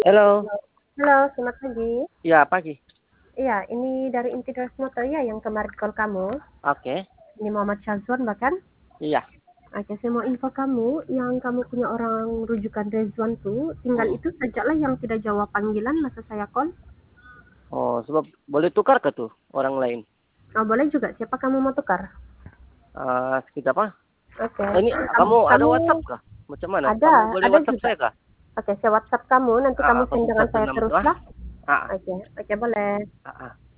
Halo. Halo, selamat pagi. Iya, pagi. Iya, ini dari Intidrats Motor ya yang kemarin call kamu. Oke. Ini Muhammad Syazwan bahkan. Iya. Oke, saya mau info kamu yang kamu punya orang rujukan Rezwan tuh tinggal itu sajalah yang tidak jawab panggilan masa saya call. Oh, sebab boleh tukar ke tuh orang lain? Oh, boleh juga. Siapa kamu mau tukar? Sekitar apa? Oke. Ini kamu ada WhatsApp kah? Macam mana? Kamu boleh Ada WhatsApp juga. saya kah? Oke, saya WhatsApp kamu, nanti kamu Aku send dengan saya terus 162. lah. Oke, boleh. Ah, ah.